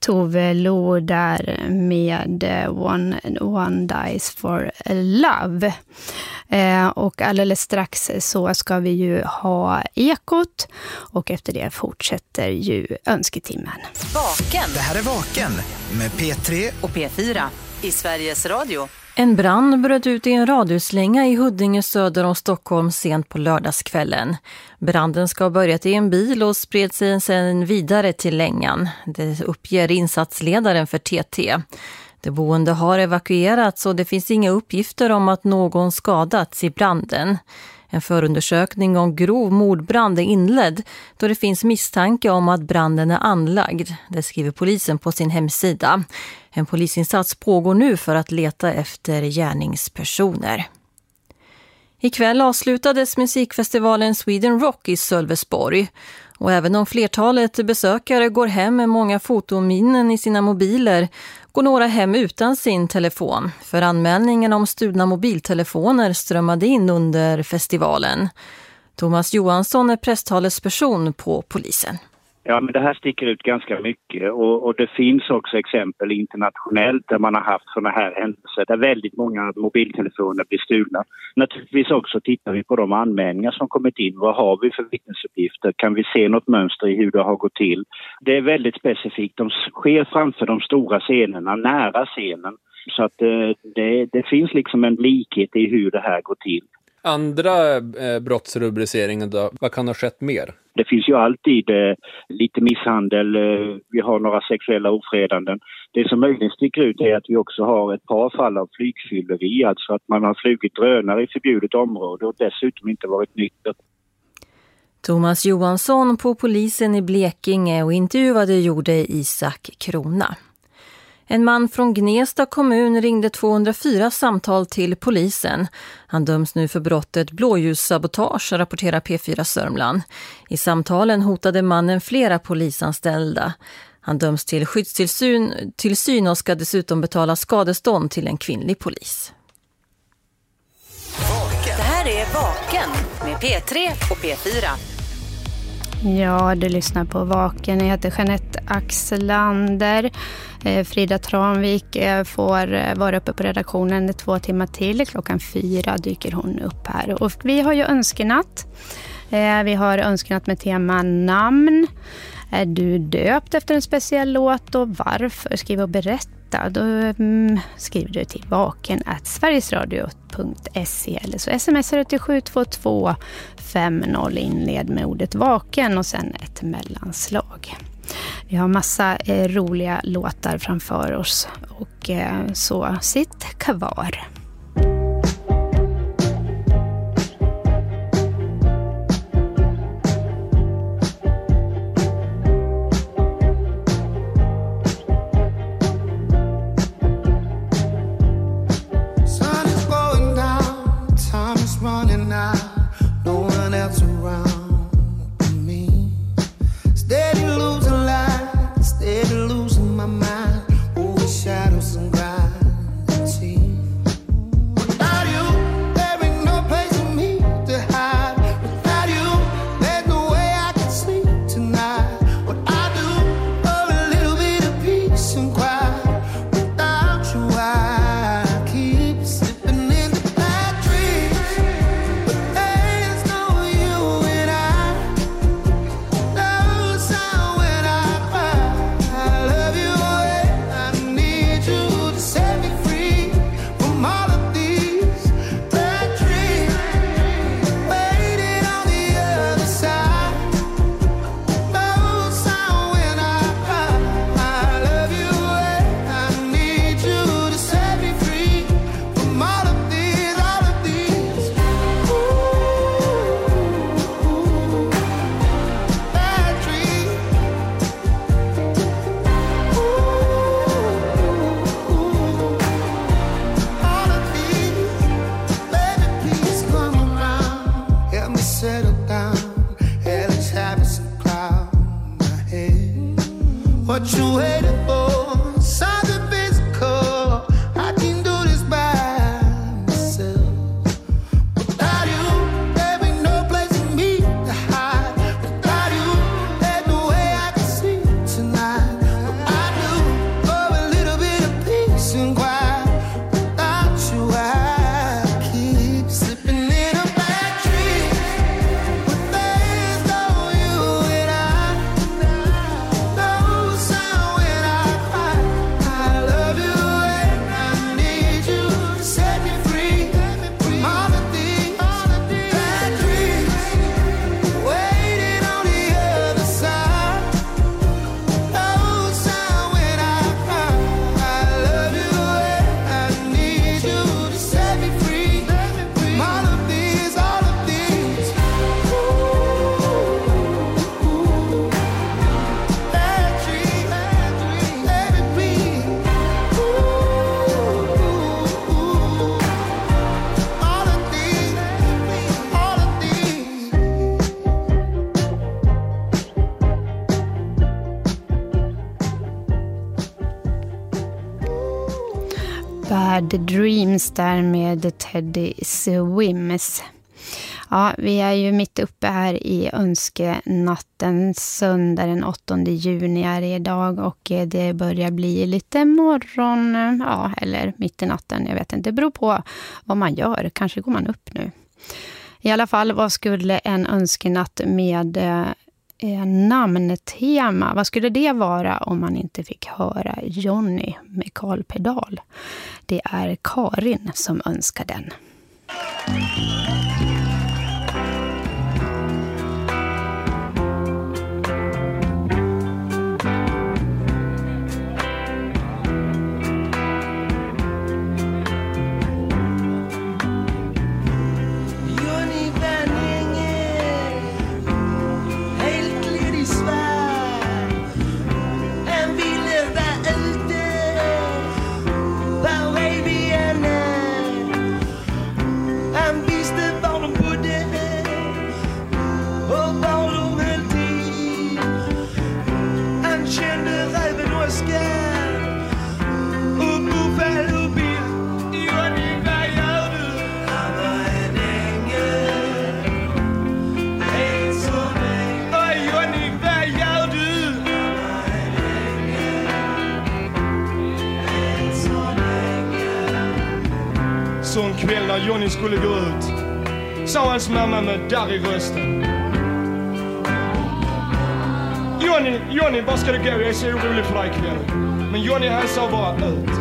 Tove Lo där med One Dies for Love. Och alldeles strax så ska vi ju ha Ekot och efter det fortsätter ju önsketimmen. Vaken. Det här är Vaken med P3 och P4 i Sveriges Radio. En brand bröt ut i en radhuslänga i Huddinge söder om Stockholm sent på lördagskvällen. Branden ska ha börjat i en bil och spred sig sedan vidare till längan. Det uppger insatsledaren för TT. De boende har evakuerats och det finns inga uppgifter om att någon skadats i branden. En förundersökning om grov mordbrand är inledd då det finns misstanke om att branden är anlagd. Det skriver polisen på sin hemsida. En polisinsats pågår nu för att leta efter gärningspersoner. Ikväll avslutades musikfestivalen Sweden Rock i Sölvesborg. Och även om flertalet besökare går hem med många fotominnen i sina mobiler går några hem utan sin telefon. För anmälningen om stulna mobiltelefoner strömmade in under festivalen. Thomas Johansson är presstalesperson på polisen. Ja, men det här sticker ut ganska mycket och det finns också exempel internationellt där man har haft sådana här händelser där väldigt många mobiltelefoner blir stulna. Naturligtvis också tittar vi på de anmälningar som kommit in. Vad har vi för vittnesuppgifter? Kan vi se något mönster i hur det har gått till? Det är väldigt specifikt. De sker framför de stora scenerna, nära scenen. Så att det finns liksom en likhet i hur det här går till. Andra brottsrubriceringar då? Vad kan ha skett mer? Det finns ju alltid lite misshandel, vi har några sexuella ofredanden. Det som möjligen sticker ut är att vi också har ett par fall av flygfylleri, alltså att man har flugit drönare i förbjudet område och dessutom inte varit nykter. Thomas Johansson på polisen i Blekinge och intervjuade gjorde Isak Krona. En man från Gnesta kommun ringde 204 samtal till polisen. Han döms nu för brottet blåljussabotage, rapporterar P4 Sörmland. I samtalen hotade mannen flera polisanställda. Han döms till skyddstillsyn och ska dessutom betala skadestånd till en kvinnlig polis. Det här är Vaken med P3 och P4. Ja, du lyssnar på Vaken. Jag heter Jeanette Axelander. Frida Tranvik får vara uppe på redaktionen 2 timmar till. 4:00 dyker hon upp här. Och vi har ju önskenatt. Vi har önskenatt med tema namn. Är du döpt efter en speciell låt och varför? Skriv och berätta. Då skriver du till vaken@sverigesradio.se eller så smsar till 72250 inled med ordet vaken och sen ett mellanslag. Vi har massa roliga låtar framför oss och så sitt kvar. Losing my mind over shadows and gravity. Bad Dreams där med Teddy Swims. Ja, vi är ju mitt uppe här i önskenatten. Söndag den 8 juni är det idag och det börjar bli lite morgon, ja, eller mitt i natten. Jag vet inte, det beror på vad man gör. Kanske går man upp nu. I alla fall, vad skulle en önskenatt med namntema, vad skulle det vara om man inte fick höra Johnny med Karl Pedal? Det är Karin som önskar den. Så en kväll när Johnny skulle gå ut sa hans mamma med darr i rösten: Johnny, var ska du gå? Jag är så orolig för dig ikväll. Men Johnny, han sa bara ut.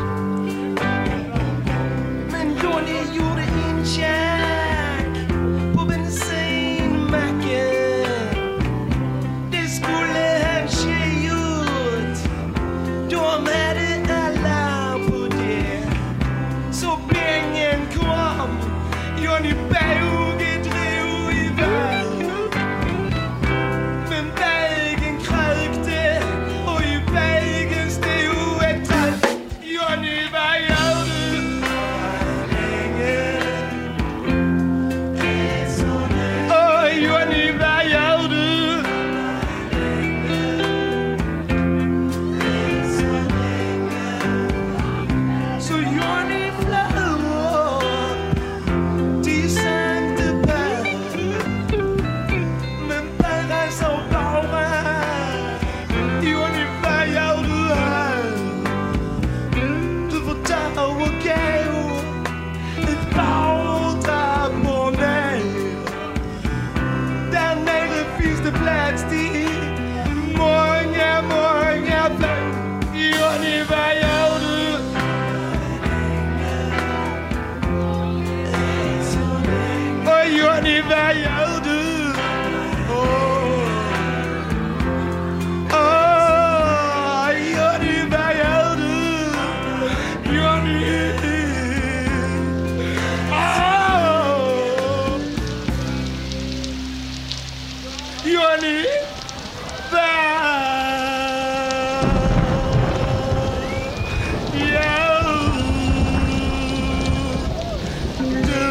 Men Johnny gjorde incheck på bensinmacken. Det skulle han tjej ut. De hade alla på det. Så bängen kom, Johnny båge drog iväg. Men vägen krökte och i vägen stod ett träd. Johnny, vad gör du? Åh, Johnny, vad gör du? Så Johnny flög till Sankte Per. Men Per han sa bara: Johnny, vad gör du här? Du får ta och gå ett par trappor ner. Där nere finns det plats till många fler. Johnny, vad gör du? Åh, Johnny, vad gör du? Åh, Johnny, vad gör du? Johnny. Johnny, vad gör du?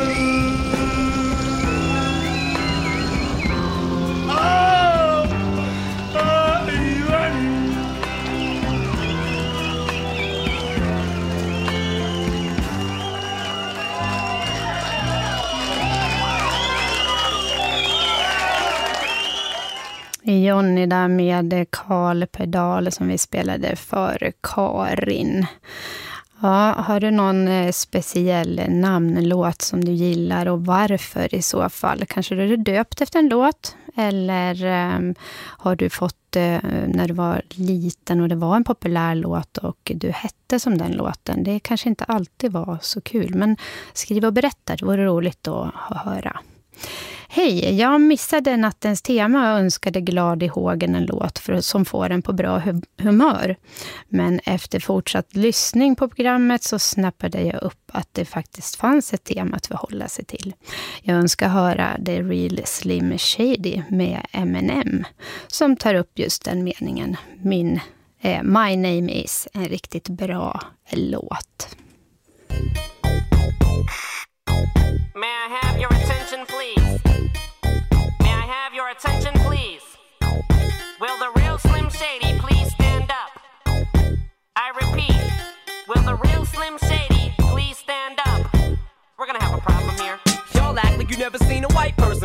Johnny där med Karl Pedal som vi spelade för Karin. Ja, har du någon speciell namnlåt som du gillar och varför i så fall? Kanske du är döpt efter en låt eller har du fått när du var liten och det var en populär låt och du hette som den låten? Det kanske inte alltid var så kul, men skriv och berätta, det vore roligt att höra. Hej, jag missade nattens tema och önskade glad i hågen en låt som får en på bra humör. Men efter fortsatt lyssning på programmet så snappade jag upp att det faktiskt fanns ett tema att förhålla sig till. Jag önskar höra The Real Slim Shady med Eminem som tar upp just den meningen. My Name Is, en riktigt bra låt. May I have your attention, please? May I have your attention, please? Will the real Slim Shady please stand up? I repeat, will the real Slim Shady please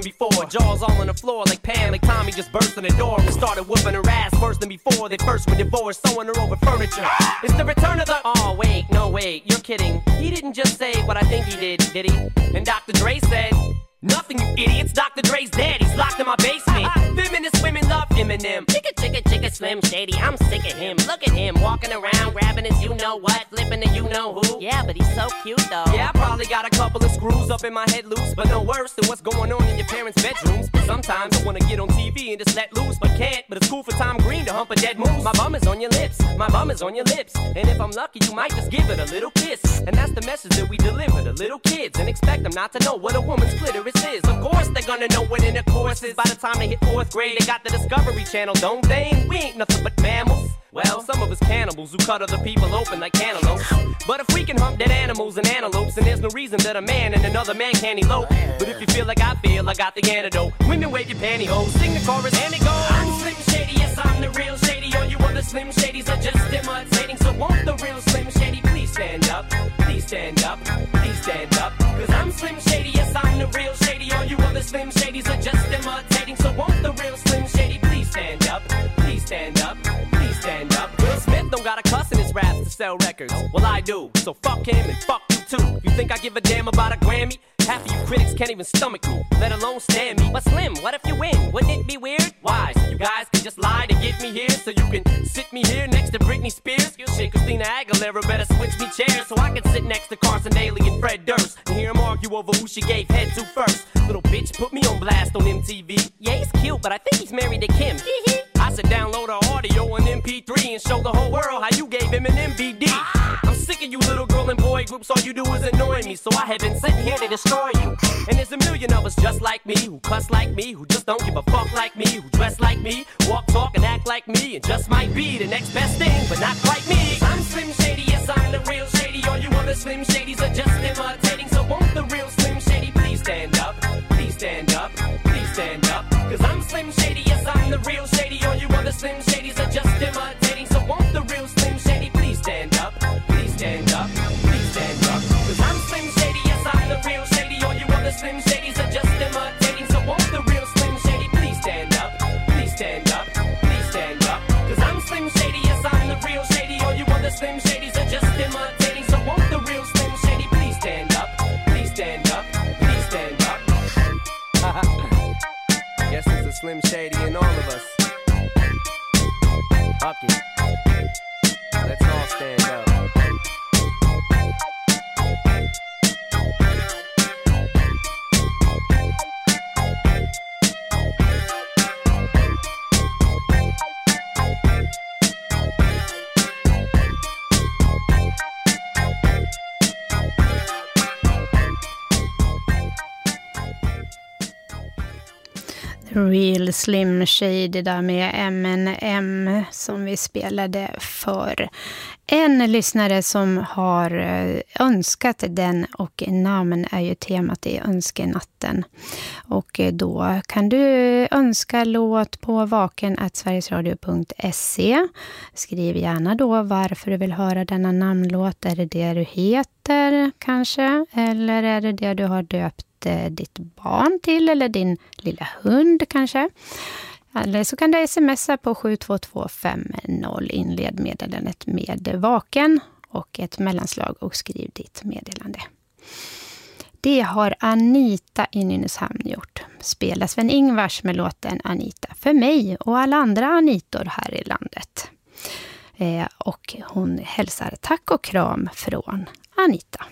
than before. Jaws all on the floor like Pam, like Tommy just burst in the door and started whooping her ass worse than before. They first were divorced, sewing her over furniture. It's the return of the... Oh, wait, no, wait, you're kidding. He didn't just say what I think he did he? And Dr. Dre said... Nothing, you idiots. Dr. Dre's dead. He's locked in my basement. Feminist women love Eminem. Chicka, Slim Shady. I'm sick of him. Look at him walking around, grabbing his you-know-what, flipping the you-know-who. Yeah, but he's so cute, though. Yeah, I probably got a couple of screws up in my head loose, but no worse than what's going on in your parents' bedrooms. Sometimes I want to get on TV and just let loose, but can't. But it's cool for Tom Green to hump a dead moose. My bum is on your lips. My bum is on your lips. And if I'm lucky, you might just give it a little kiss. And that's the message that we deliver to little kids and expect them not to know what a woman's clitoris is. Of course they're gonna know what intercourse is. By the time they hit 4th grade, they got the Discovery Channel, don't they? We ain't nothing but mammals. Well, some of us cannibals who cut other people open like cantaloupes. But if we can hump dead animals and antelopes, then there's no reason that a man and another man can't elope. But if you feel like I feel, I got the antidote. Women wave your pantyhose, sing the chorus and it goes. I'm Slim Shady, yes I'm the real Shady. All you other Slim Shadys are just imitating. So won't the real Slim Shady please stand up? Please stand up, please stand up. Cause I'm Slim Shady, yes I'm the real Shady. All you other Slim Shadys are just imitating. So won't the real Slim Shady please stand up? Please stand up, please stand up. Will Smith don't got a cuss in his raps to sell records. Well I do, so fuck him and fuck you too. You think I give a damn about a Grammy? Half of you critics can't even stomach me, let alone stand me. But Slim, what if you win? Wouldn't it be weird? Why? So you guys can just lie to get me here, so you can sit me here next to Britney Spears? Shit, Christina Aguilera better switch me chairs so I can sit next to Carson Daly and Fred Durst and hear them argue over who she gave head to first. Little bitch put me on blast on MTV. Yeah, he's cute, but I think he's married to Kim. I should download her audio on MP3 and show the whole world how you gave him an MVD. I'm sick of you little girl and boy groups, all you do is annoy me, so I have been sitting here to destroy you. And there's a million of us just like me, who cuss like me, who just don't give a fuck like me, who dress like me, walk, talk, and act like me, and just might be the next best thing, but not quite me. I'm Slim Shady, yes I'm the real Shady. All you other Slim Shadys are just imitating, so won't the real Slim Shady please stand up? Please stand up, please stand up. Cause I'm Slim Shady, yes I'm the real Shady. All you other Slim Shadys are just imitating, so won't the real Slim Shady please stand up? Please stand up, please stand up. Cause I'm Slim Shady, yes I'm the real Shady. All you other Slim Shadys are just imitating, so won't the real Slim Shady please stand up? Please stand up, please stand up. Cause I'm Slim Shady, yes I'm the real Shady. All you other Slim Shadys are just imitating, so won't the real Slim Shady please stand up? Please stand up, please stand up. Guess there's a Slim Shady in all of us. Fuck it. Let's all stand up. Real Slim Shady där med M&M som vi spelade för. En lyssnare som har önskat den, och namn är ju temat i önskenatten. Och då kan du önska låt på vaken@sverigesradio.se. Skriv gärna då varför du vill höra denna namnlåt. Är det det du heter kanske? Eller är det det du har döpt ditt barn till, eller din lilla hund kanske? Eller så kan du smsa på 72250, inled meddelandet med vaken och ett mellanslag och skriv ditt meddelande. Det har Anita i Nynäshamn gjort. Spela Sven-Ingvars med låten Anita för mig och alla andra Anitor här i landet. Och hon hälsar tack och kram från Anita.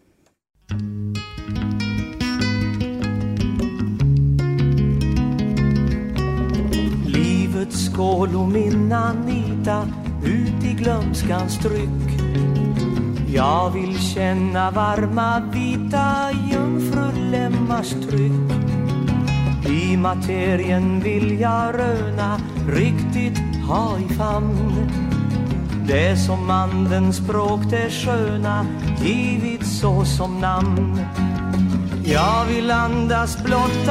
Livets skål och min Anita ut i glömskans tryck. Jag vill känna varma vita jungfrulemmars tryck. I materien vill jag röna riktigt ha i famn det som andens språk det sköna givit så som namn. Jag vill andas blott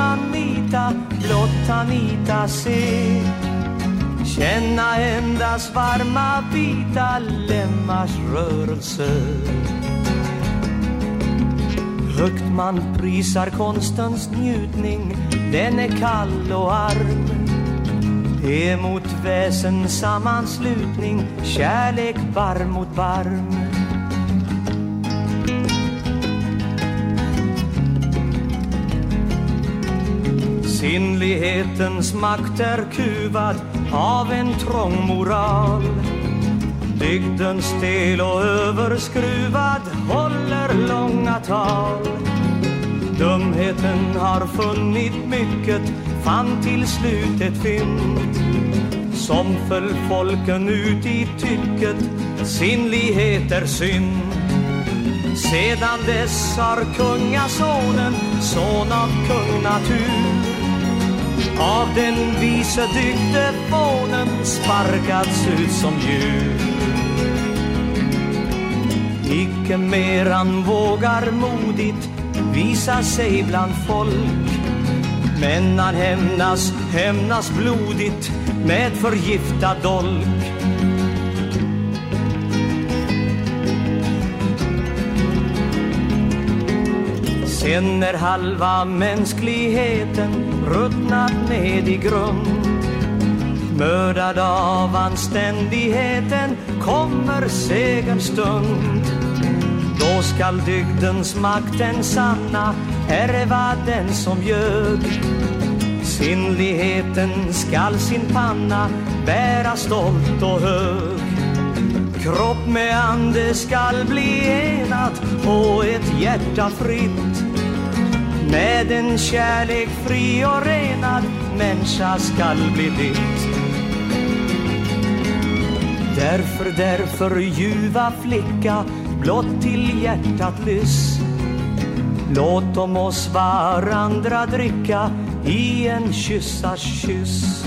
Anita se. Känna endast varma vita lemmars rörelse. Högt man prisar konstens njutning, den är kall och arm. Emot väsen sammanslutning, kärlek barm mot barm. Sinnlighetens makt är kuvad av en trång moral. Dygden stel och överskruvad håller långa tal. Dumheten har funnit mycket, fann till slut ett fynd som föll folken ut i tycket, sinnlighet är synd. Sedan dess har kungasonen, son av kung natur, av den vise dygdefånen sparkats ut som djur. Icke mer han vågar modigt visa sig bland folk, men han hämnas blodigt med förgiftad dolk. Sen när halva mänskligheten ruttnat ned i grund, mördad av anständigheten, kommer segerns stund. Då skall dygdens makten sanna ärva den som ljög. Sinnligheten skall sin panna bära stolt och hög. Kropp med ande skall bli enat och ett hjärta fritt. Med en kärlek fri och renad människa skall bli ditt. Därför ljuva flicka, blott till hjärtat lyss. Låt om oss varandra dricka i en kyssars kyss.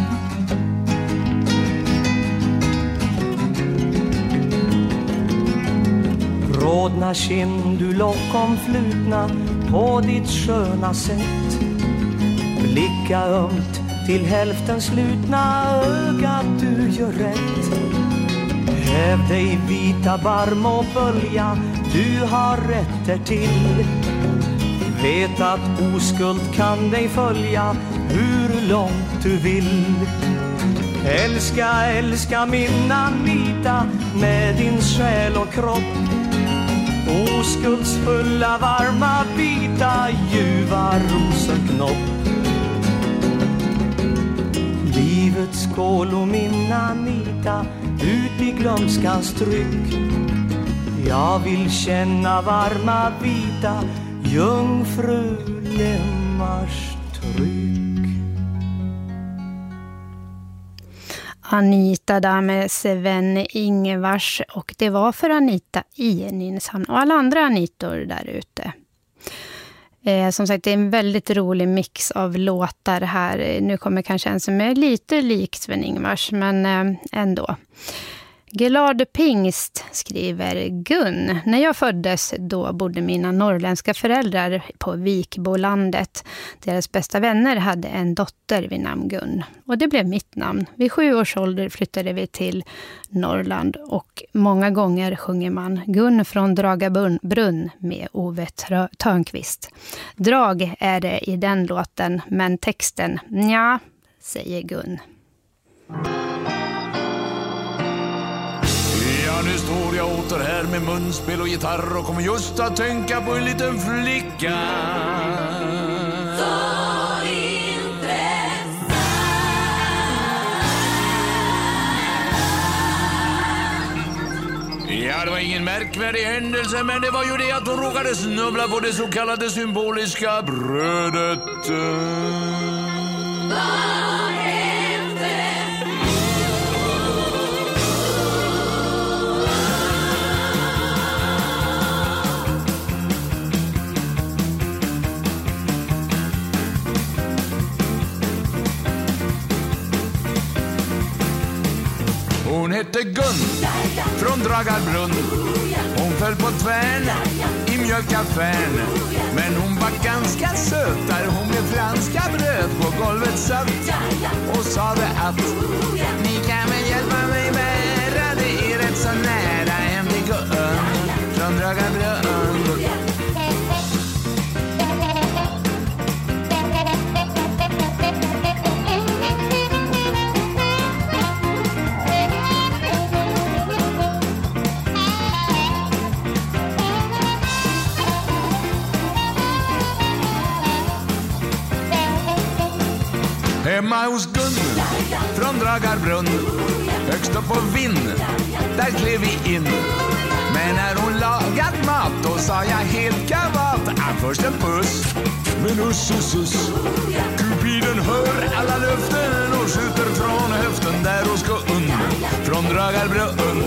Rodna kind du lockomflutna på ditt sköna sätt. Blicka ömt till hälften slutna ögat, du gör rätt. Häv dig vita barm och bölja, du har rätt till. Vet att oskuld kan dig följa hur långt du vill. Älska, älska min Anita med din själ och kropp. Oskuldsfulla varma vita ljuva rosenknopp. Livets skål och min Anita ut i glömskans tryck. Jag vill känna varma vita jungfrulemmars tryck. Anita där med Sven Ingvars, och det var för Anita i Nynäshamn och alla andra Anitor där ute. Som sagt, det är en väldigt rolig mix av låtar här. Nu kommer kanske en som är lite lik Sven Ingvars, men ändå. Glad pingst, skriver Gun. När jag föddes då bodde mina norrländska föräldrar på Vikbolandet. Deras bästa vänner hade en dotter vid namn Gun. Och det blev mitt namn. Vid 7 års ålder flyttade vi till Norrland. Och många gånger sjunger man Gun från Dragabrunn med Ove Törnqvist. Drag är det i den låten, men texten, nja, säger Gun. Nu står jag åter här med munspel och gitarr och kommer just att tänka på en liten flicka. Så intressant. Ja, det var ingen märkvärdig händelse, men det var ju det att hon råkade snubbla på det så kallade symboliska brödet. Hon hette Gun från Dragabrunn. Hon föll på tvärn i mjölkaffären. Men hon var ganska söt där hon med franska bröd på golvet satt och sade att ni kan väl hjälpa mig bära, det är rätt så nära hem till Gun från Dragabrunn. hemma hos Gun från Dragarbrunn. Högst upp på Vinn, där klev vi in. Men när hon lagat mat, då sa jag helt kavat. Först en puss, men uss. Cupiden hör alla löften och skjuter från höften där hos Gun från Dragarbrunn.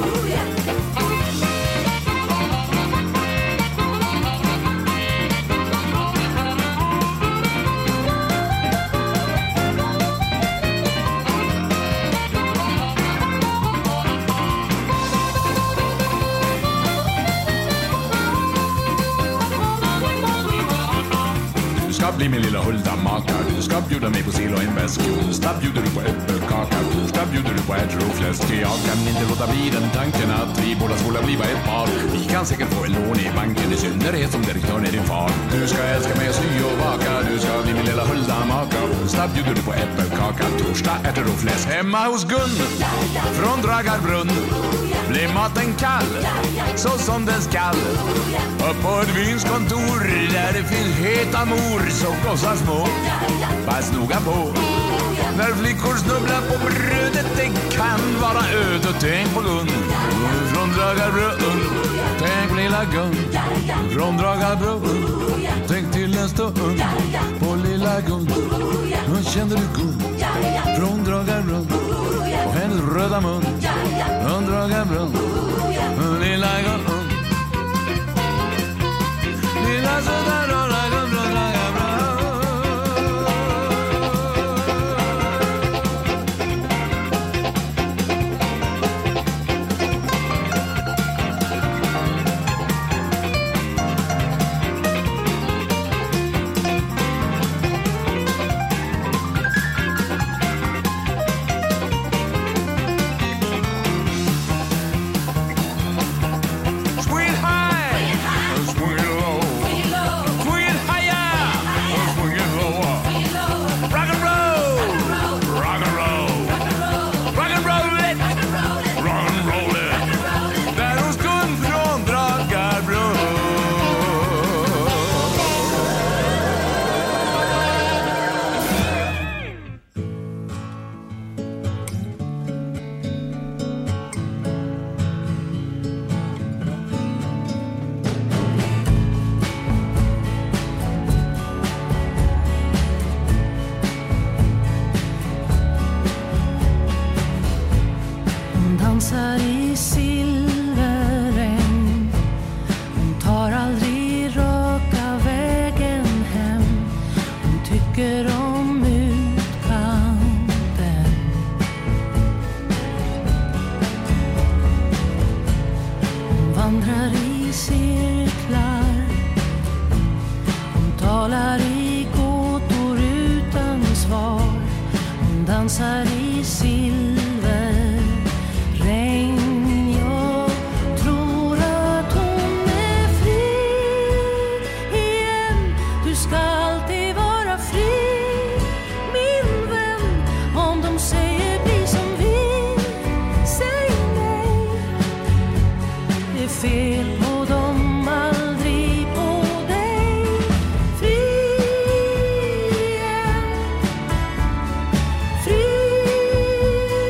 Bli min lilla Hulda-maka. Du ska bjuda mig på sill och en väsk. Onsdag bjuder du på äppelkaka. Torsdag bjuder du på ärtor och fläsk. Jag kan inte låta bli den tanken att vi båda skulle bli ett par. Vi kan säkert få en lån i banken, i synnerhet som direktören är din far. Du ska älska mig och sy och baka. Du ska bli min lilla Hulda-maka. Onsdag bjuder du på äppelkaka. Torsdag ärtor och fläsk. Hemma hos Gun från Dragarbrunn blir maten kall, så som den skall. Upp på ett vinskontor där det finns heta mor, så gossar små, pass noga på. När flickor snubblar på brödet, det kan vara öde. Tänk på Gun från Dragarbrunn. Tänk på lilla Gun från Dragarbrunn. Tänk till en stund på lilla Gun. Nu kände du Gun från Dragarbrunn och hennes röda mun från Dragarbrunn. Lilla Gun, lilla söta Dragarbrunn från Dragarbrunn. dansar i silverregn. Hon tar aldrig raka vägen hem. Hon tycker om utkanten. Hon vandrar i cirklar. Hon talar i gåtor utan svar. Hon dansar i silverregn. Jag tror att hon är fri igen. Du ska alltid vara fri, min vän. Om de säger bli som vi, säg nej. Det är fel på dem, aldrig på dig. Fri igen, fri igen.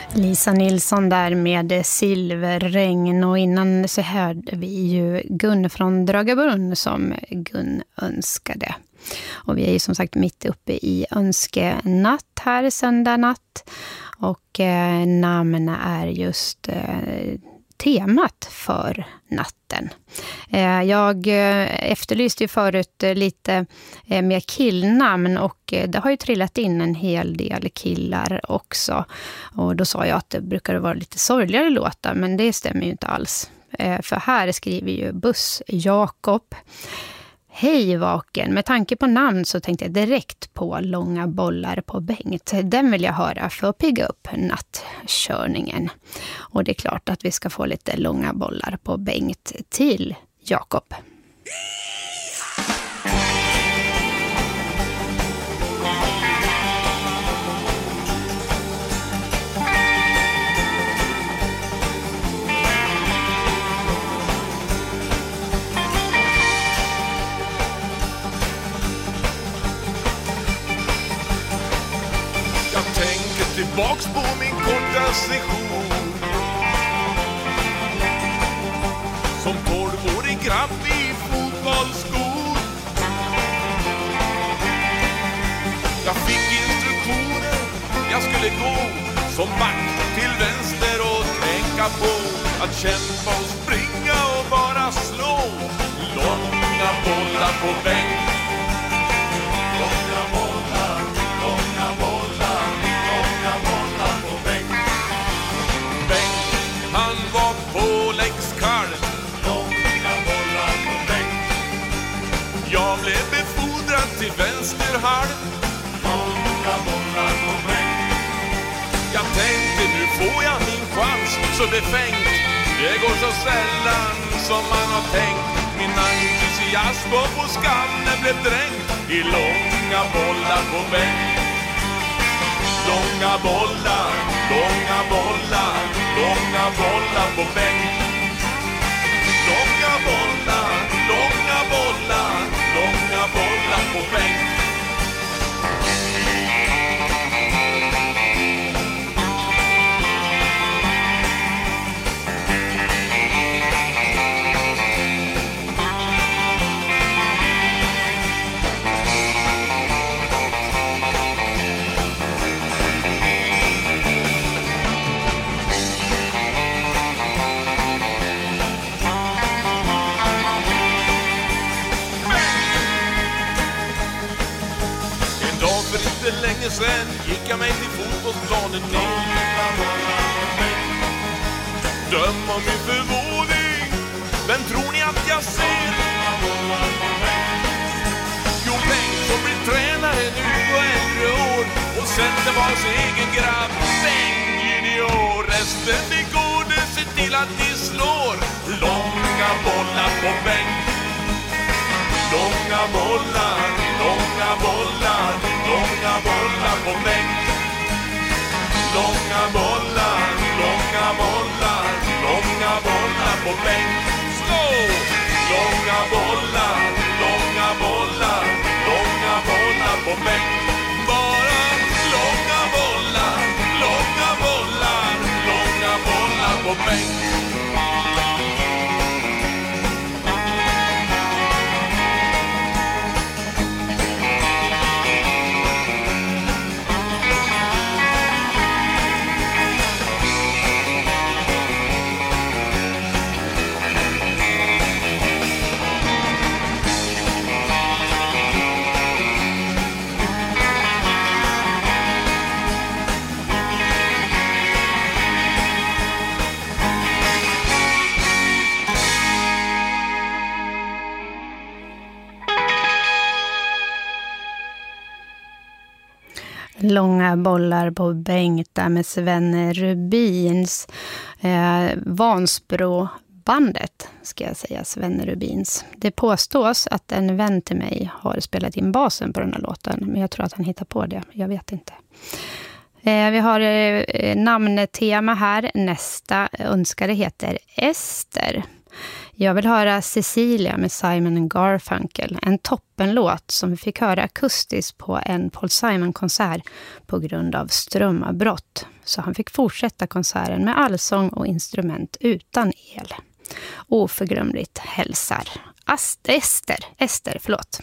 Lisa Nilsson där med Silverregn, och innan så hörde vi ju Gun från Dragabrunn som Gun önskade. Och vi är ju som sagt mitt uppe i önskenatt här, söndag natt, och namn är just temat för natten. Jag efterlyste ju förut lite mer killnamn, och det har ju trillat in en hel del killar också. Och då sa jag att det brukar vara lite sorgligare låtar, men det stämmer ju inte alls. För här skriver ju Buss Jakob: Hej Vaken, med tanke på namn så tänkte jag direkt på Långa bollar på Bengt. Den vill jag höra för att pigga upp nattkörningen. Och det är klart att vi ska få lite Långa bollar på Bengt till Jakob. Tillbaks på min korta session som 12-årig grabb i fotbollsskor. Jag fick instruktioner, jag skulle gå som back till vänster och tänka på att kämpa och springa och bara slå långa bollar på bänk. Långa bollar, långa bollar, långa bollar på bänk. Bänk, han var påläggskalv. Långa bollar på bänk. Jag blev befordrad till vänsterhalv. Långa bollar på bänk. Jag tänkte nu får jag min chans så befängt. Det går så sällan som man har tänkt. Min entusiasm och på skammen blev dränkt i långa bollar på bänk. Långa bollar, långa bollar, långa bollar på bänk. Långa bollar, långa bollar, långa bollar på bänk. Länge sen gick jag mig till fotbollsplanen ner. Döm om min förvåning, vem tror ni att jag ser? Jo, Bengt som blir tränare nu på äldre år. Och sen det var sin egen grabb, Bengt junior. Resten i gården, se till att ni slår långa bollar på Bengt. Långa bollar, långa bollar, långa bollar på bänk. Långa bollar, långa bollar, långa bollar på bänk. Slå! Långa bollar, långa bollar, långa bollar på bänk. Bara långa bollar, långa bollar, långa bollar på bänk. Långa bollar på Bengt där med Sven Rubins. Vansbrobandet ska jag säga, Sven Rubins. Det påstås att en vän till mig har spelat in basen på den här låten. Men jag tror att han hittar på det, jag vet inte. Vi har namntema här. Nästa önskade heter Ester. Jag vill höra Cecilia med Simon & Garfunkel. En toppenlåt som vi fick höra akustiskt på en Paul Simon-konsert på grund av strömavbrott. så han fick fortsätta konserten med allsång och instrument utan el. Oförglömligt hälsar Ester, förlåt.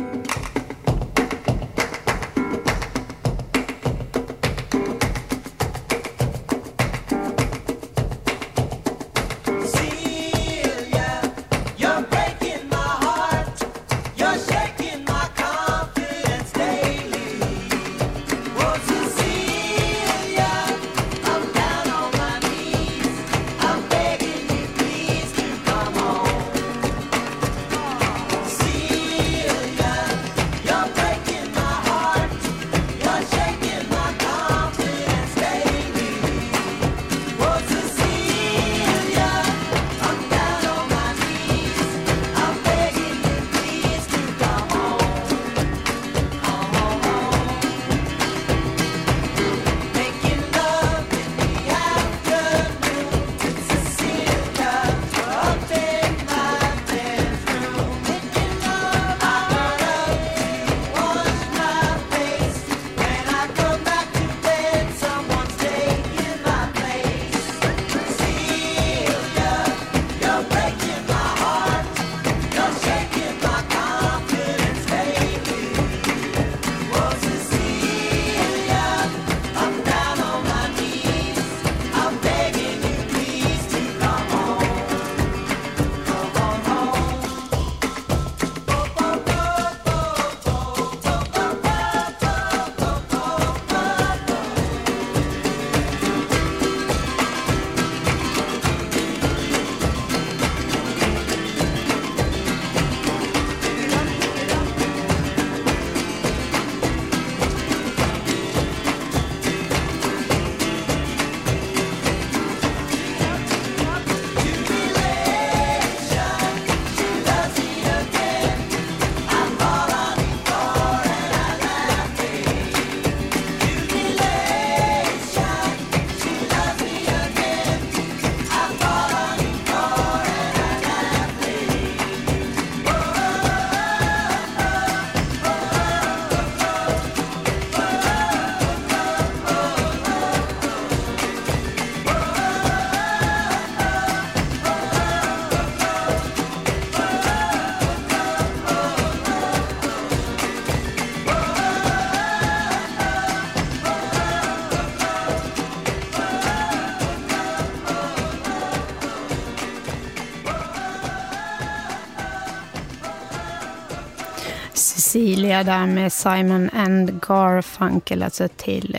Cecilia där med Simon and Garfunkel, alltså till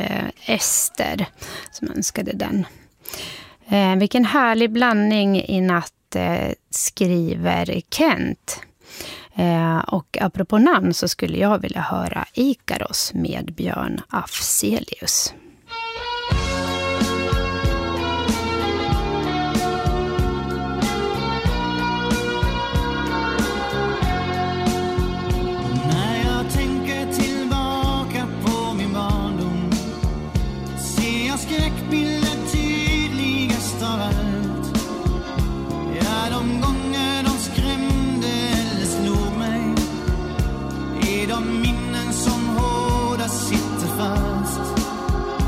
Ester som önskade den. Vilken härlig blandning i natt, skriver Kent. Och apropå namn så skulle jag vilja höra Ikaros med Björn Afzelius. Skräckbilder tydligast av allt. Ja, de gånger de skrämde eller slog mig är de minnen som hårdast sitter fast.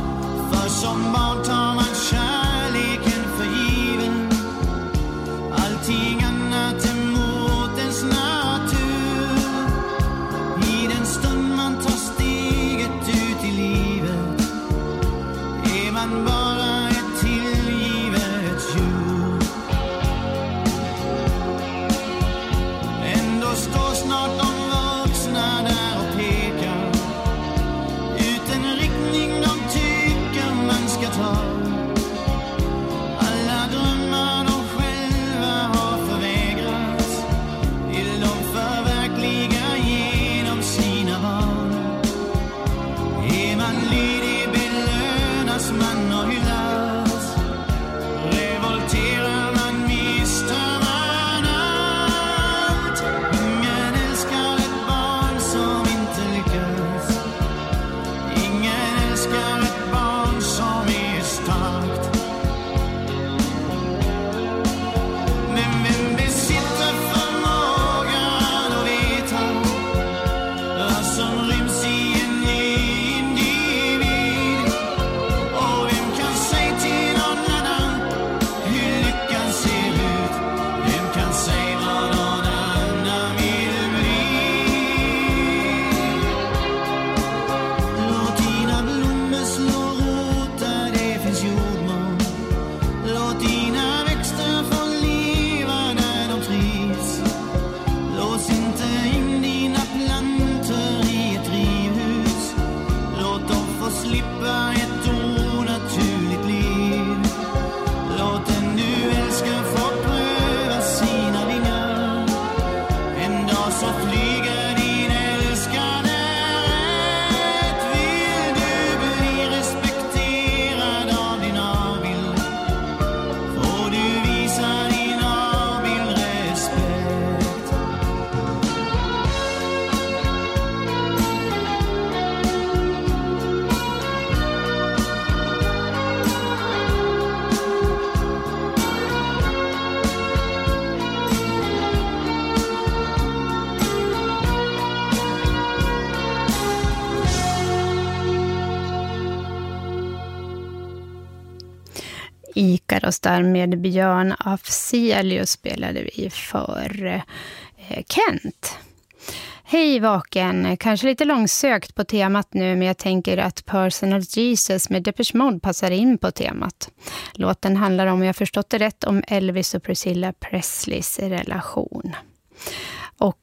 Ikaros där med Björn Afzelius spelade vi för Kent. Hej Vaken, kanske lite långsökt på temat nu, men jag tänker att Personal Jesus med Depeche Mode passar in på temat. Låten handlar om jag förstått det rätt, om Elvis och Priscilla Presleys relation. Och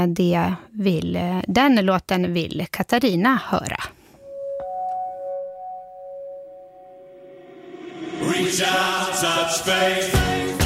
den låten vill Katarina höra. Reach out, touch faith.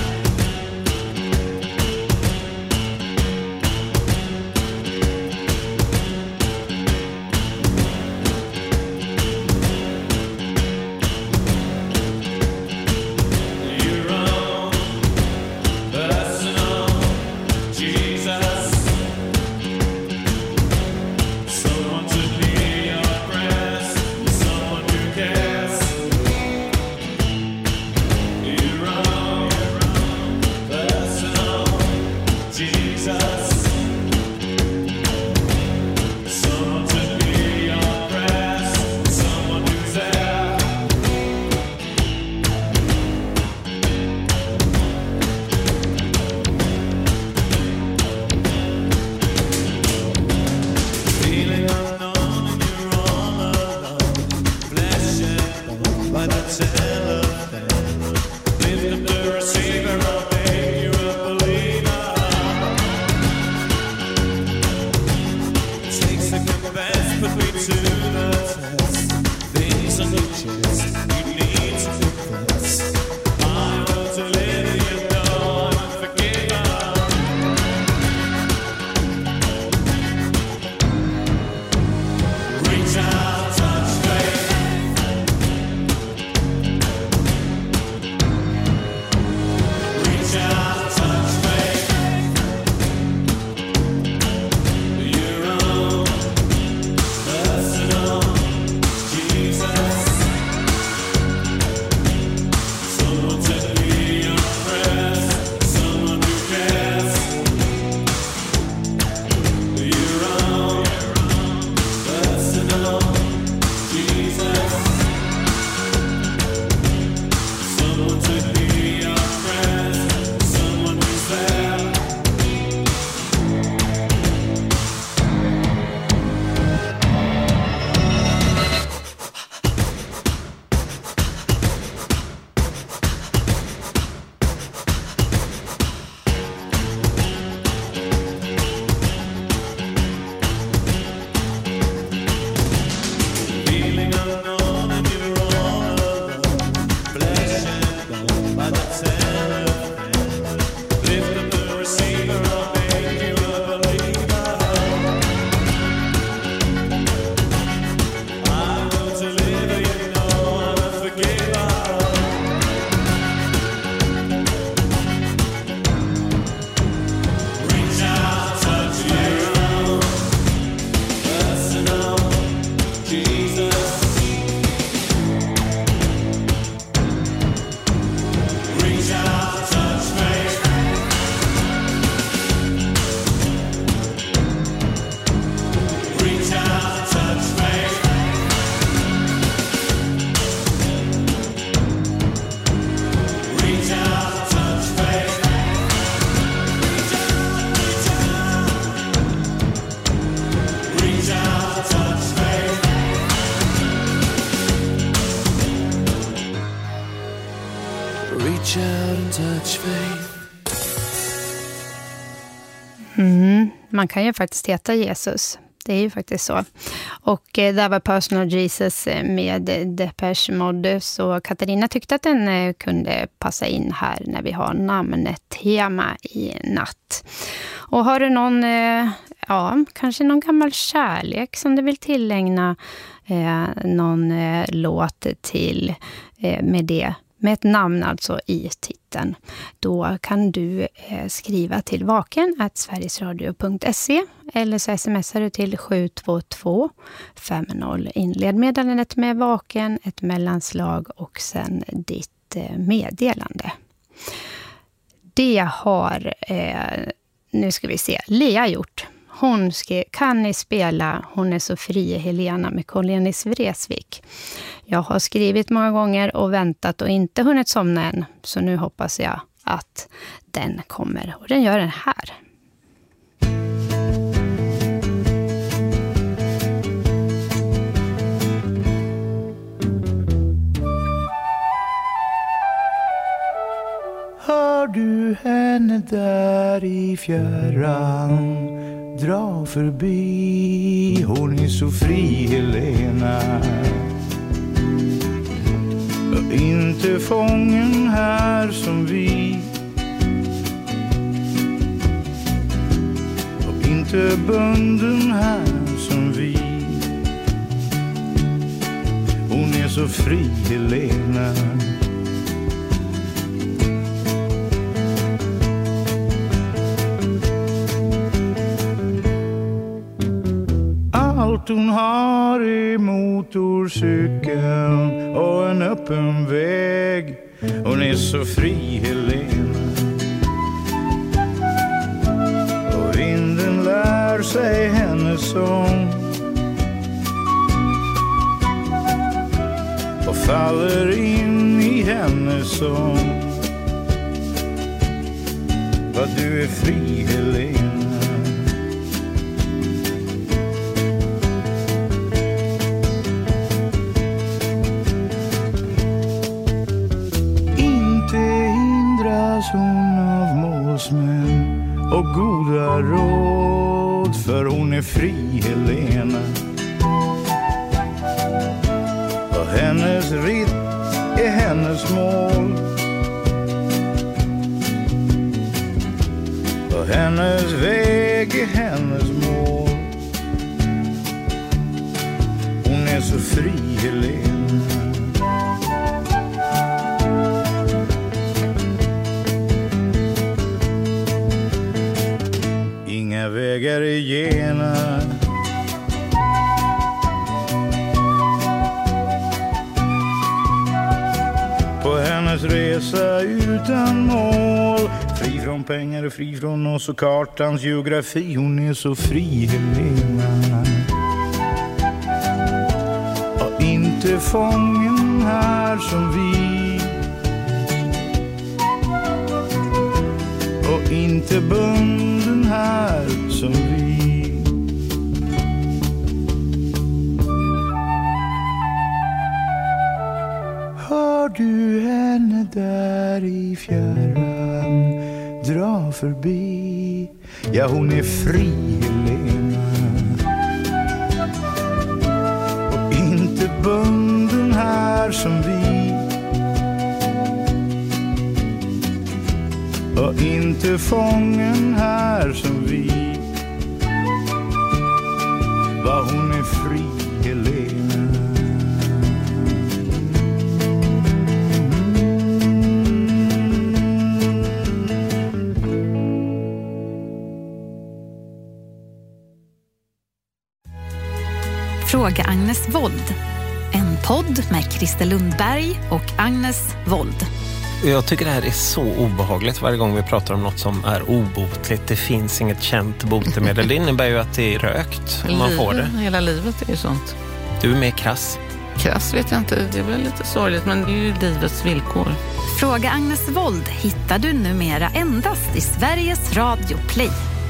Reach out and touch faith. Man kan ju faktiskt heta Jesus. Det är ju faktiskt så. Och där var Personal Jesus med Depeche Mode. Så Katarina tyckte att den kunde passa in här när vi har namntema i natt. Och har du någon, kanske någon gammal kärlek som du vill tillägna någon låt till med ett namn alltså i titeln, då kan du skriva till vaken@sverigesradio.se eller så smsar du till 72250. Inled meddelandet med vaken, ett mellanslag och sen ditt meddelande. Det har, nu ska vi se, Lea gjort. Hon skrev, kan ni spela Hon är så fri Helena med Cornelis Vreeswijk? Jag har skrivit många gånger och väntat och inte hunnit somna än. Så nu hoppas jag att den kommer. Och den gör den här. Hör du henne där i fjärran dra förbi? Hon är så fri Helena, och inte fången här som vi, och inte bunden här som vi. Hon är så fri Helena. Allt hon har är motorcykeln och en öppen väg. Hon är så fri Helena, och vinden lär sig hennes sång och faller in i hennes sång. Vad du är fri Helena. Hon av målsmän och goda råd, för hon är fri Helena, och hennes ritt är hennes mål, och hennes väg är hennes mål. Hon är så fri Helena. Vägar igena, på hennes resa utan mål, fri från pengar och fri från oss och kartans geografi. Hon är så fri Helena, och inte fången här som vi, och inte bunden här som vi. Hör du henne där i fjärran dra förbi? Ja, hon är fri Helena, och inte bunden här som vi, och inte fången här som vi. Vad hon är fri Helena. Fråga Agnes Wold. En podd med Christer Lundberg och Agnes Wold. Jag tycker det här är så obehagligt varje gång vi pratar om något som är obotligt. Det finns inget känt botemedel. Det innebär ju att det är rökt om man får det. Hela livet är ju sånt. Du är mer krass. Krass vet jag inte. Det är väl lite sorgligt, men det är ju livets villkor. Fråga Agnes Wold hittar du numera endast i Sveriges Radio Play.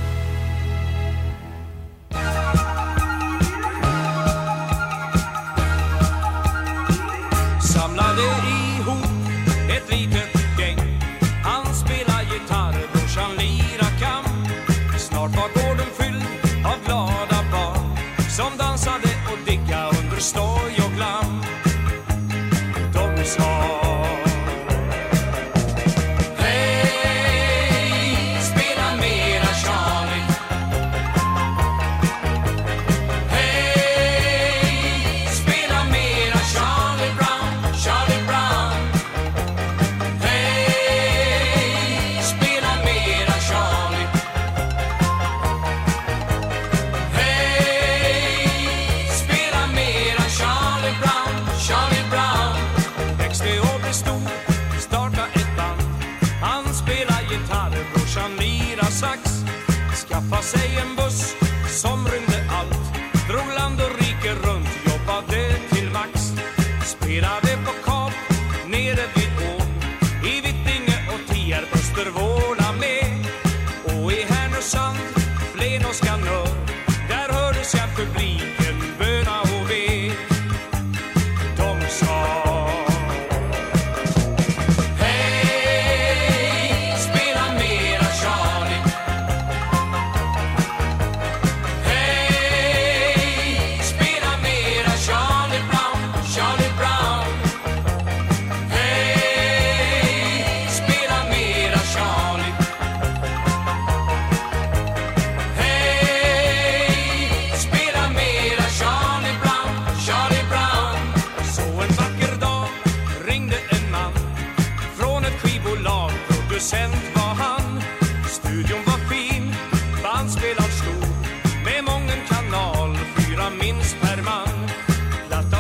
Samlade ihop ett litet gäng. Han spelar gitarr, brorsan lira kam. Snart var gården fylld av glada barn som dansade och digga under stoj och glam. De sa: hej, spela mera Charlie. Hej, spela mera Charlie Brown, Charlie Brown. Hej, spela mera Charlie. Hej, spela mera Charlie Brown, Charlie Brown. Växte och blev stor, starta ett band. Han spelar gitarr, brorsan lira sax. Skaffa sig en buss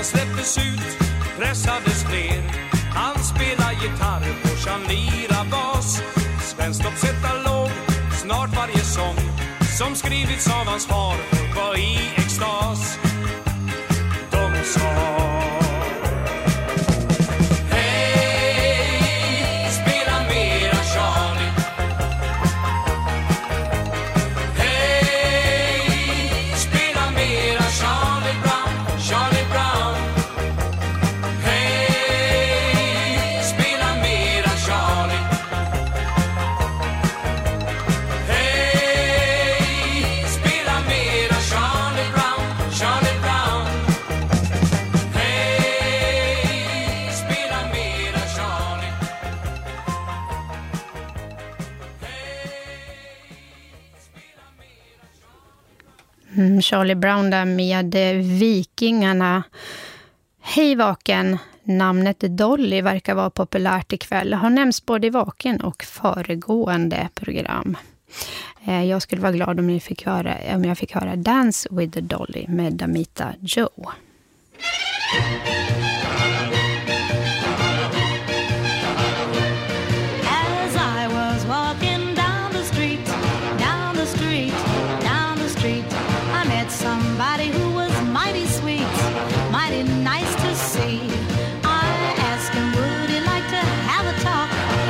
släpptes ut pressades fler. Han spelar gitarr, brorsan lirar bas. Svenskt uppsätta låg, snart varje sång som skrivits av hans far var i extas. De sa Charlie Brown där med Vikingarna. Hej Vaken, namnet Dolly verkar vara populärt ikväll. Har nämnts både i Vaken och föregående program. Jag skulle vara glad om jag fick höra Dance with the Dolly med Damita Joe. As I was walking down the street, I met somebody who was mighty sweet, mighty nice to see. I asked him, would he like to have a talk,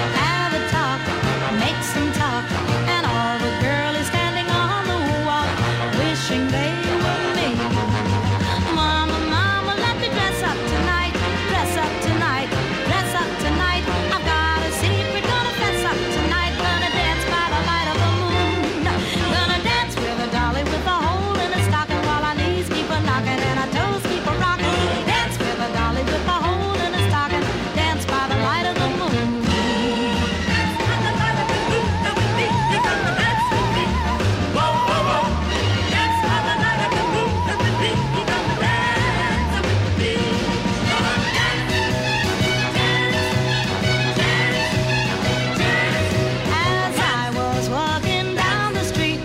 make some talk, and all the girls standing on the walk, wishing they were me. Mama, mama, let me dress up tonight, dress up tonight, dress up tonight. I've got a secret, gonna dress up tonight, gonna dance by the light of the moon, gonna dance with a dolly with a hole in a stocking while our knees keep a knocking and our toes keep a rocking. Dance with a dolly with a hole in a stocking, dance by the light of the moon. As I was walking down the street,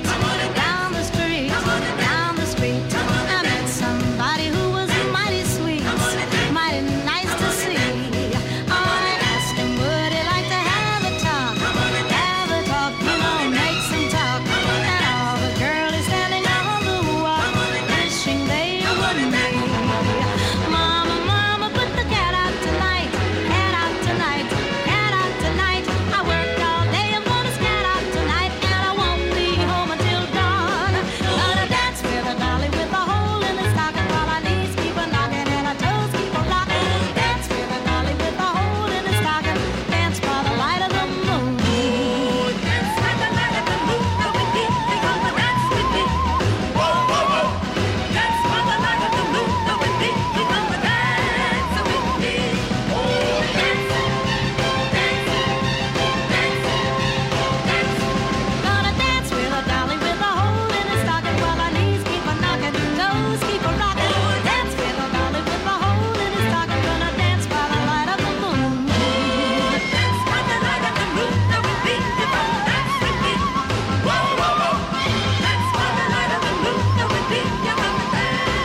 I met somebody who was mighty sweet, mighty nice to see. I asked him, would he like to have a talk, you know, make some talk. And all the girls standing on the walk, wishing they were me. Mama, mama, put the cat out tonight, cat out tonight, cat out tonight. I worked all day, I'm gonna scat out tonight, and I won't be home until dawn. Gonna dance with a dolly with a hole in his stocking while our knees keep a knocking and our toes keep a rocking. Dance with a dolly with a hole in his stocking, dance by the light of the moon. Dance by the light of the moon, oh we keep me gonna dance with me. Whoa, whoa, whoa. Dance by the light of the moon, oh we keep me gonna dance with me. Oh, dance, dance, dance, dance. Gonna dance with a dolly with a hole in his stocking while our knees keep a knocking, toes keep a rocking. Dance with a dolly with a hole in his stocking, gonna dance by the light of the moon. Dance by the light of the moon, oh we keep me gonna dance with me. Whoa, whoa, whoa. Dance by the light of the moon, oh we keep me gonna dance with me.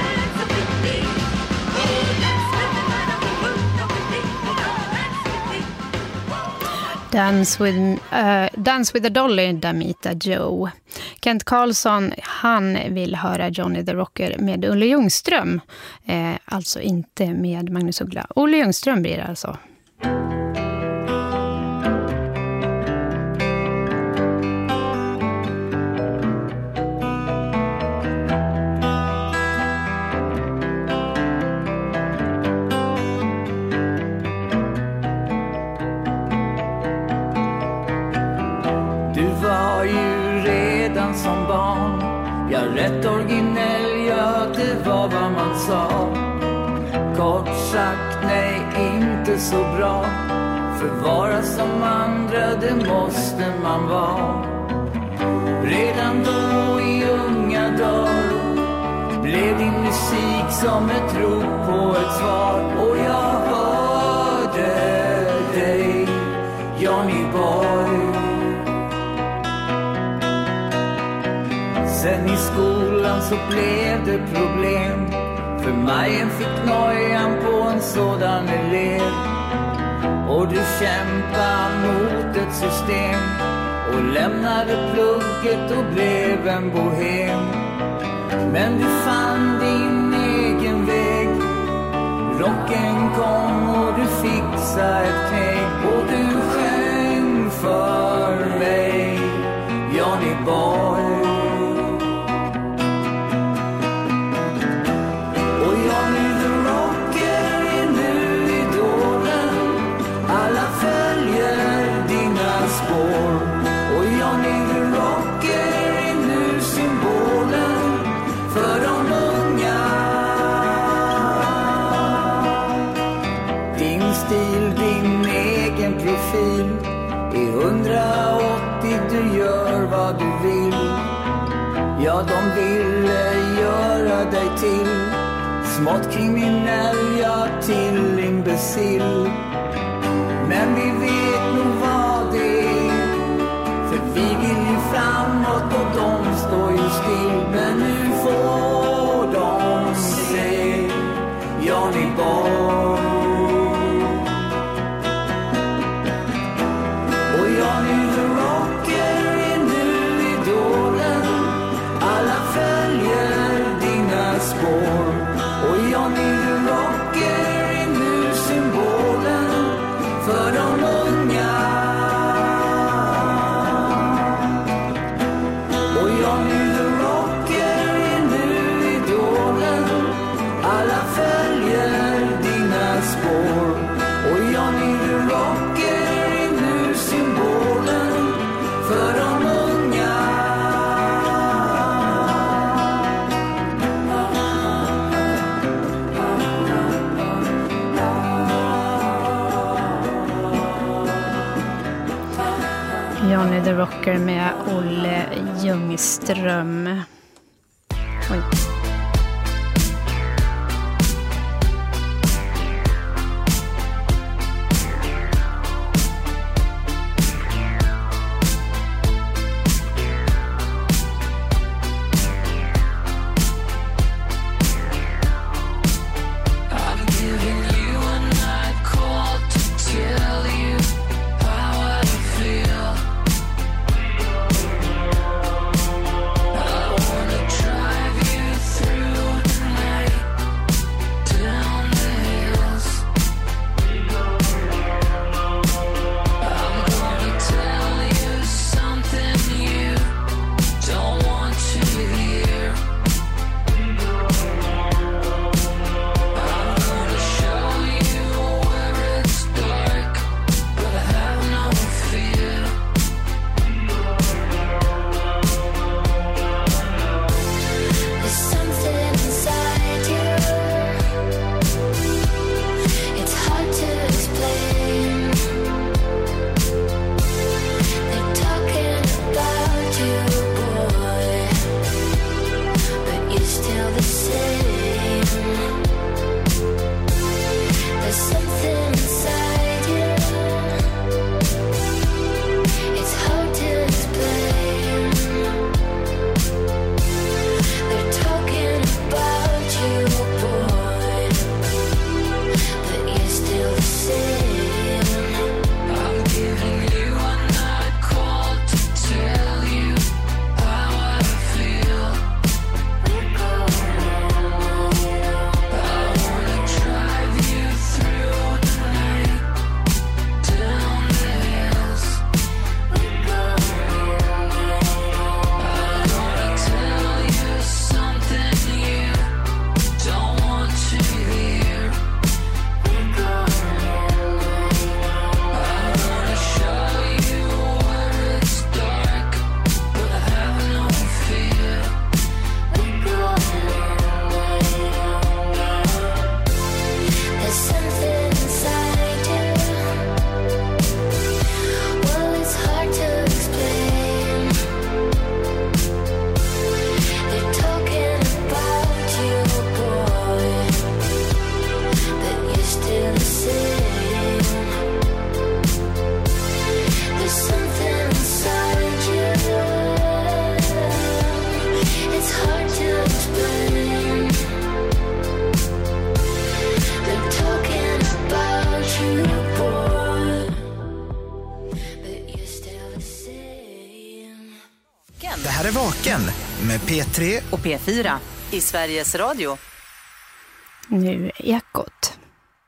Dance by the light of the moon, oh we keep me gonna dance with me. Dance with the Dolly, Damita Joe. Kent Karlsson, han vill höra Johnny the Rocker med Olle Ljungström. Alltså inte med Magnus Uggla. Olle Ljungström blir det alltså. Du var ju redan som barn, ja rätt originell, ja det var vad man sa. Kort sagt, nej inte så bra, för vara som andra det måste man vara. Redan då i unga dagar blev din musik som ett rop på ett svar. Och jag hörde dig, Johnny Boy. Sen i skolan så blev det problem, För Majen fick nojan på en sådan elev. Och du kämpade mot ett system och lämnade plugget och blev en bohem. Men du fann din egen väg. Rocken kom och du fixade ett knäck. Och du sjöng för mig, Johnny Boy. Och Johnny the Rocker är nu idolen. Alla följer dina spår. Och Johnny the Rocker är nu symbolen för de unga. Din stil, din egen profil är 180, du gör vad du vill. Ja, de ville göra dig till smått kriminell, ja, till imbecill. Men vi vet nog vad det är, för vi vill ju framåt och de står ju still. Men nu får de se Johnny Boy. Och Johnny the Rocker är nu idolen. Alla följer dina spår. Och Johnny the Rocker är nu symbolen för de unga. Och Johnny the Rocker är nu idolen. Alla följer dina spår. Och Johnny the Rocker är nu symbolen för de unga. Johnny the Rocker med Olle Ljungström. Oj. I Vaken med P3 och P4 i Sveriges Radio. Nu Ekot.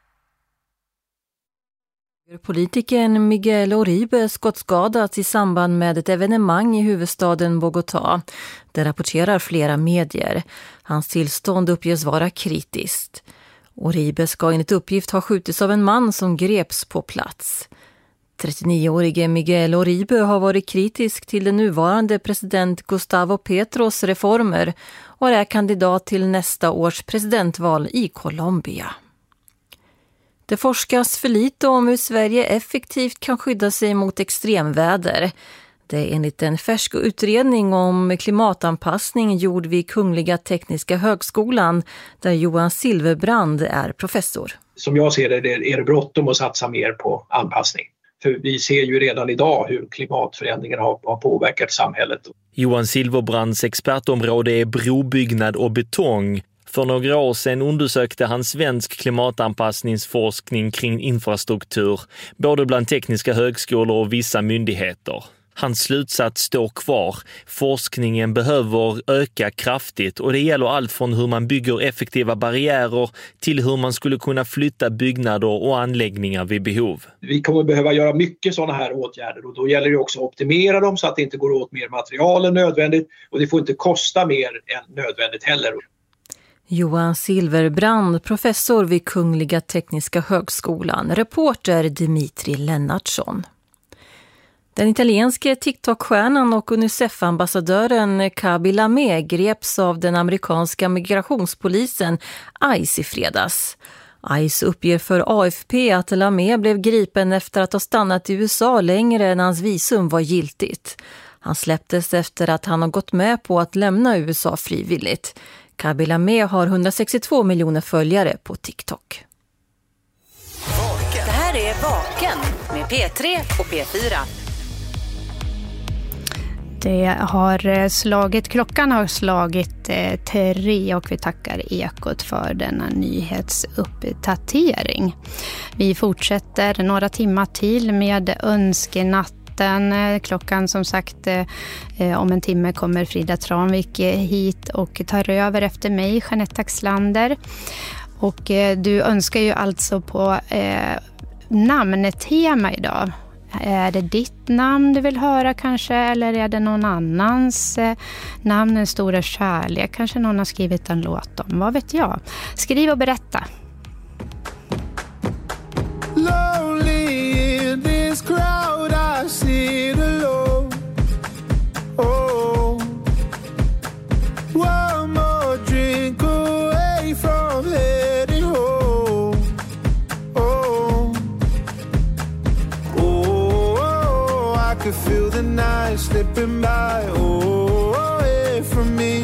Politikern Miguel Uribe skottskadats i samband med ett evenemang i huvudstaden Bogotá. Det rapporterar flera medier. Hans tillstånd uppges vara kritiskt. Uribe ska enligt uppgift ha skjutits av en man som greps på plats. 39-årige Miguel Uribe har varit kritisk till den nuvarande president Gustavo Petros reformer och är kandidat till nästa års presidentval i Colombia. Det forskas för lite om hur Sverige effektivt kan skydda sig mot extremväder. Det är enligt en färsk utredning om klimatanpassning gjord vid Kungliga Tekniska högskolan där Johan Silverbrand är professor. Som jag ser det är det bråttom att satsa mer på anpassning. För vi ser ju redan idag hur klimatförändringarna har påverkat samhället. Johan Silverbrands expertområde är brobyggnad och betong. För några år sedan undersökte han svensk klimatanpassningsforskning kring infrastruktur, både bland tekniska högskolor och vissa myndigheter. Hans slutsats står kvar. Forskningen behöver öka kraftigt och det gäller allt från hur man bygger effektiva barriärer till hur man skulle kunna flytta byggnader och anläggningar vid behov. Vi kommer behöva göra mycket sådana här åtgärder och då gäller det också att optimera dem så att det inte går åt mer material än nödvändigt och det får inte kosta mer än nödvändigt heller. Johan Silverbrand, professor vid Kungliga Tekniska högskolan, reporter Dimitri Lennartsson. Den italienske TikTok-stjärnan och UNICEF-ambassadören Kaby Lamé greps av den amerikanska migrationspolisen ICE i fredags. ICE uppger för AFP att Lamé blev gripen efter att ha stannat i USA längre än hans visum var giltigt. Han släpptes efter att han har gått med på att lämna USA frivilligt. Kaby Lamé har 162 miljoner följare på TikTok. Det här är Vaken med P3 och P4. Klockan har slagit 3 och vi tackar Ekot för denna nyhetsuppdatering. Vi fortsätter några timmar till med önskenatten. Klockan som sagt om en timme kommer Frida Tranvik hit och tar över efter mig, Jeanette Axlander. Och du önskar ju alltså på namntema idag. Är det ditt namn du vill höra kanske eller är det någon annans namn, den stora kärlek? Kanske någon har skrivit en låt om, vad vet jag? Skriv och berätta. Lonely in this crowd I sit alone. Oh, one more drink away from heading home. I could feel the night slipping by, away from me.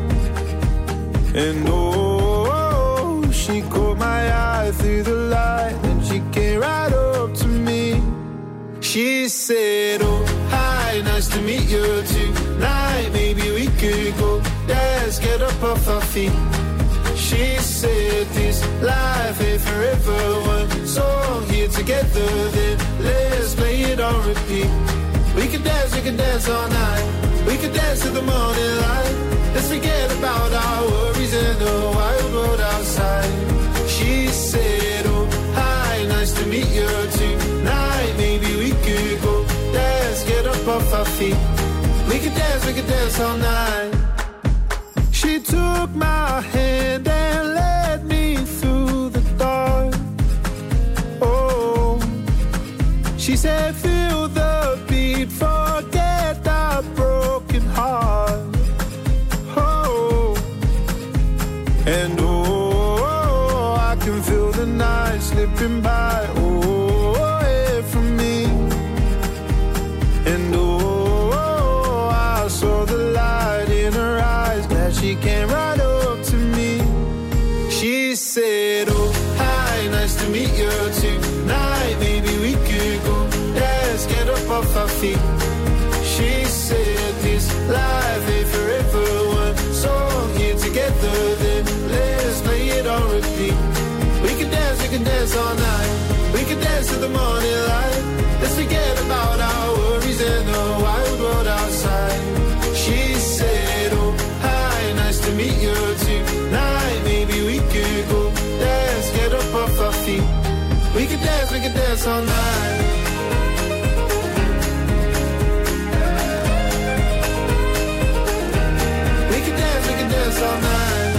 And she caught my eye through the light and she came right up to me. She said, oh, hi, nice to meet you tonight. Maybe we could go dance, get up off our feet. She said this life ain't forever, one song here together, then let's play it on repeat. We could dance all night. We could dance to the morning light. Let's forget about our worries and the wild world outside. She said, oh, hi, nice to meet you tonight. Maybe we could go dance, get up off our feet. We could dance all night. She took my hand and led me through the dark. Oh, she said, feel the beat, forget our broken heart. Oh, and I can feel the night slipping by, away from me. And I saw the light in her eyes, glad she came right up to me. She said, oh, hi, nice to meet you tonight. Maybe we could go dance, get up off our feet. She said this life ain't forever, one song here together, then let's play it on repeat. We can dance all night. We can dance to the morning light. Let's forget about our worries and the wild world outside. She said, dance, we could dance all night. We could dance all night.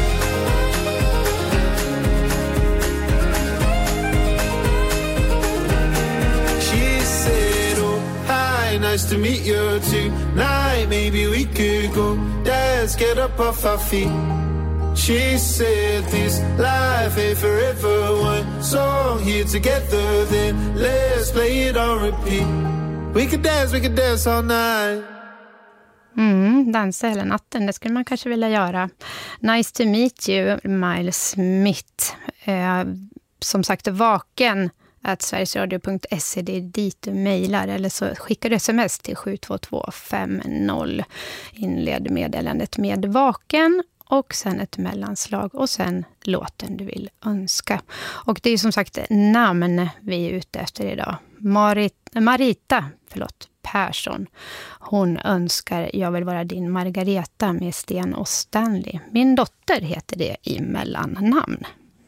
She said, oh, hi, nice to meet you tonight. Maybe we could go dance, get up off our feet. She said this life ain't forever. One song here together, then let's play it on repeat. We could dance all night. Dansa hela natten, det skulle man kanske vilja göra. Nice to meet you, Miles Smith. Som sagt, vaken @sverigesradio.se, det är dit du mejlar, eller så skickar du sms till 72250. Inled meddelandet med vaken och sen ett mellanslag och sen låten du vill önska. Och det är som sagt namn vi är ute efter idag. Marita Persson. Hon önskar Jag vill vara din Margareta med Sten och Stanley. Min dotter heter det i mellannamn.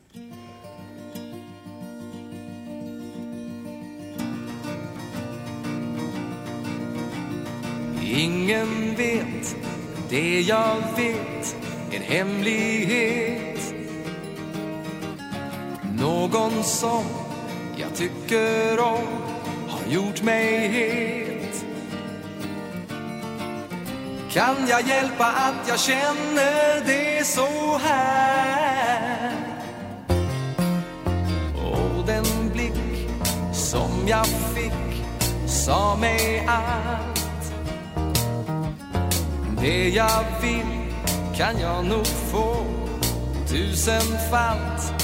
Ingen vet det jag vet, en hemlighet. Någon som jag tycker om har gjort mig het. Kan jag hjälpa att jag känner det så här? Och den blick som jag fick sa mig allt. Det jag vill kan jag nog få 1000-falt.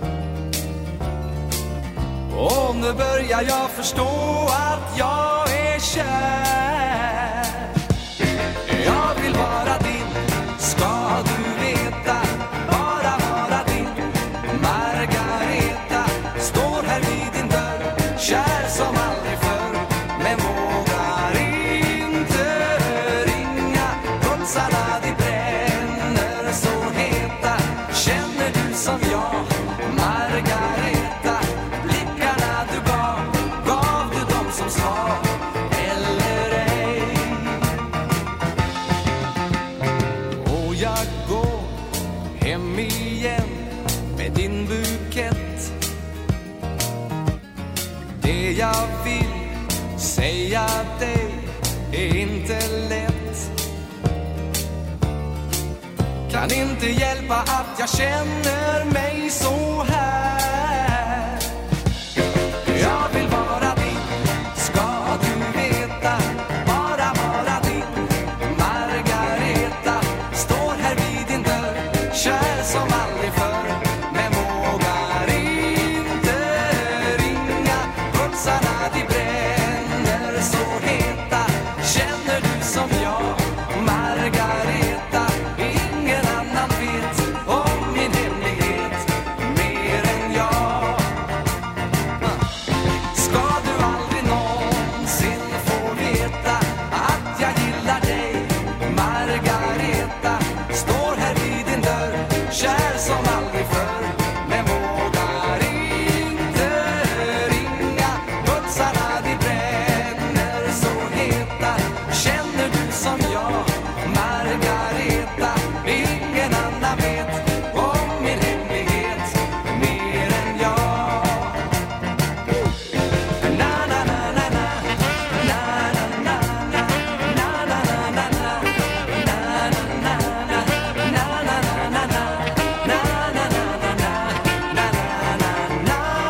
Och nu börjar jag förstå att jag är kär. Jag vill vara din, ska du veta. Bara vara din Margareta. Står här vid din dörr, kär som aldrig förr. Men vågar inte ringa. Pulsarna de bränner så heta. Känner du som jag, Margareta? Blickarna du gav du dem som svar eller ej? Och jag går hem igen med din bukett. Det jag vill säga dig är inte lätt. Kan inte hjälpa att jag känner mig så här. Jag vill vara din, ska du veta. Bara vara din Margareta. Står här vid din dörr, kär som aldrig förr. Men vågar inte ringa. Pulsarna de bränner så heta. Känner du som jag, Margareta? Ingen annan vet om min hemlighet mer än jag. Ska du aldrig någonsin få veta att jag gillar dig, Margareta? Står här vid din dörr, kär som aldrig förr. Men vågar inte ringa. Pulsarna de bränner så heta. Känner du som jag, Margareta? Ingen annan vet om min hemlighet mer än jag. Na na na na na, na na na na, na na na na na, na na na na, na na na na na, na na na na na, na na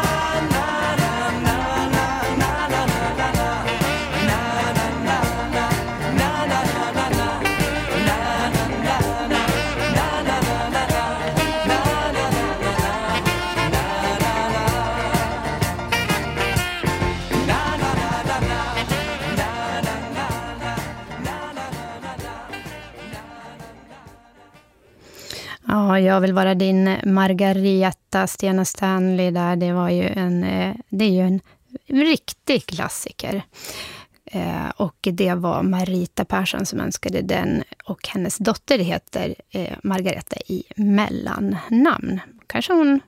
Ja, jag vill vara din Margareta, Sten och Stanley där. Det är ju en riktig klassiker. Och det var Marita Persson som önskade den, och hennes dotter heter Margareta i mellannamn. Kanske hon